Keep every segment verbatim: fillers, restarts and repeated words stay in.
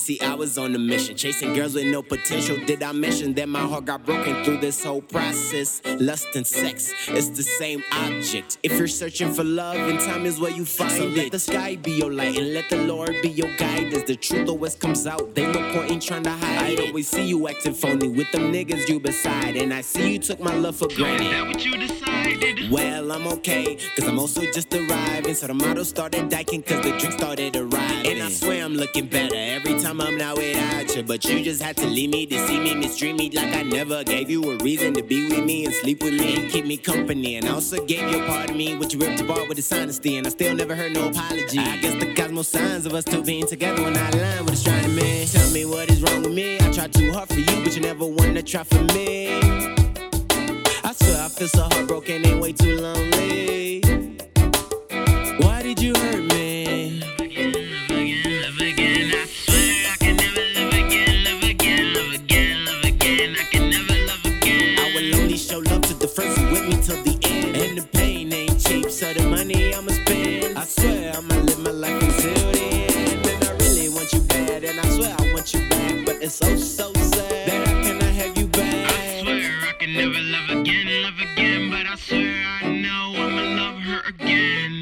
See, I was on a mission, chasing girls with no potential. Did I mention that my heart got broken through this whole process? Lust and sex, it's the same object. If you're searching for love, and time is where you find so it. Let the sky be your light and let the Lord be your guide. As the truth always comes out, they no point in trying to hide. I always see you acting phony with them niggas you beside, and I see you took my love for granted. Is that what you decided? Well, I'm okay, cause I'm also just arriving. So the model started diking cause the drink started arriving. And I swear I'm looking better every time I'm now without you. But you just had to leave me to see me, misdream me like I never gave you a reason to be with me and sleep with me and keep me company. And I also gave you a part of me, what you ripped apart with dishonesty. And I still never heard no apology. I guess the cosmos signs of us two being together when I align with astronomy. Tell me what is wrong with me. I tried too hard for you, but you never wanted to try for me. I swear I feel so heartbroken and way too lonely. Why did you hurt me? Love again, love again, love again. I swear I can never love again, love again, love again, love again. I can never love again. I will only show love to the friends who with me till the end. And the pain ain't cheap, so the money I'ma spend. I swear I'ma live my life until the end. And I really want you bad, and I swear I want you back. But it's so, so sad that I cannot have you back. I swear I can never love again, love again. But I swear I know I'ma love her again.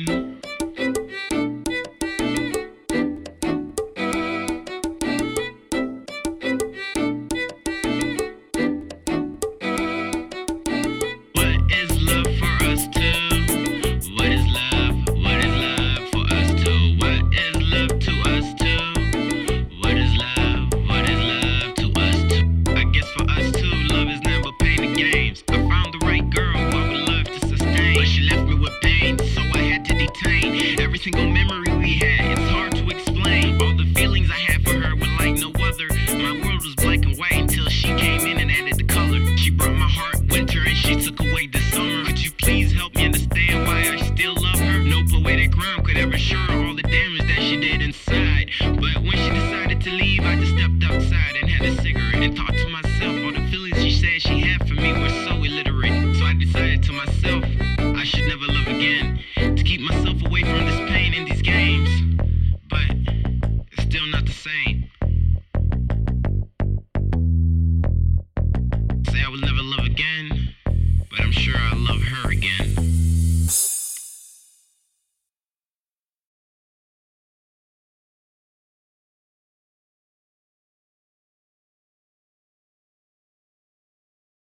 What is love for us two? What is love? What is love for us two? What is love to us two? What is love? What is love to us two? I guess for us two, love is never pain and games. I found the right girl who I would love to sustain, but she left me with pain, so I had to detain every single memory we had. It's hard to explain. All the feelings I had for her were like no other. My world was black and white until she came in and added the color. She brought my heart winter and she took away the summer. Could you please help me understand why I still love her? No poetic rhyme could ever show her all the damage that she did inside. But when she decided to leave, I just stepped outside and had a cigarette and thought to myself, all the feelings she said she had for me were so illiterate. So I decided to myself, I should never love again, to keep myself away from this pain and these games. But it's still not the same.